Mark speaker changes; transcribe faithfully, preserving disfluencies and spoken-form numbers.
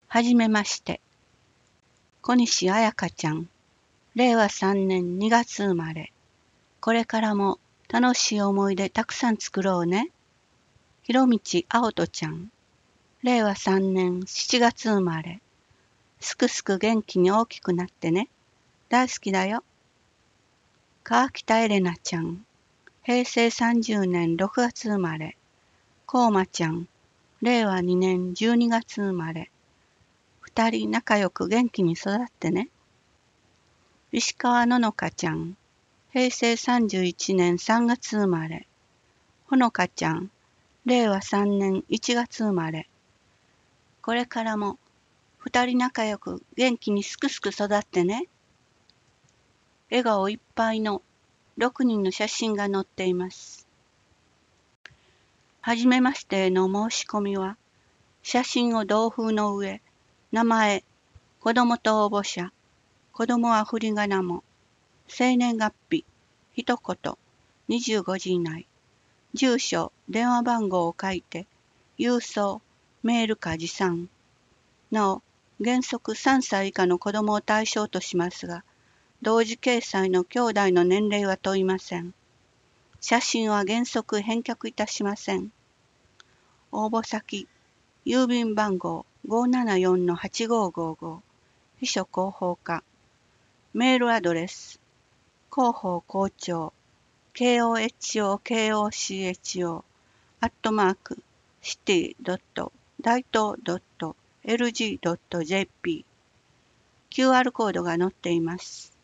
Speaker 1: はじめまして。小西彩香ちゃん。れいわさんねんにがつ生まれ。これからも楽しい思い出たくさん作ろうね。ひろみちあおとちゃん。れいわさんねんしちがつ生まれ。すくすく元気に大きくなってね。大好きだよ。川北エレナちゃん。へいせいさんじゅうねんろくがつ生まれ。こうまちゃん。れいわにねんじゅうにがつ生まれ。二人仲良く元気に育ってね。石川ののかちゃん。へいせいさんじゅういちねんさんがつ生まれ。ほのかちゃん。れいわさんねんいちがつ生まれ。これからも二人仲良く元気にすくすく育ってね。笑顔いっぱいのろくにんの写真が載っています。はじめましての申し込みは、写真を同封の上、名前、子供と応募者、子供は振り仮名も、生年月日、一言、にじゅうごじ以内、住所、電話番号を書いて、郵送、メールか持参。なお、原則さんさい以下の子供を対象としますが、同時掲載の兄弟の年齢は問いません。写真は原則返却いたしません。応募先、郵便番号 ごーななよんのはちごーごーごー、秘書広報課。メールアドレス、広報校長、コホコアットマーク、シティドット大東ドットエルジードットジェーピー。キューアール コードが載っています。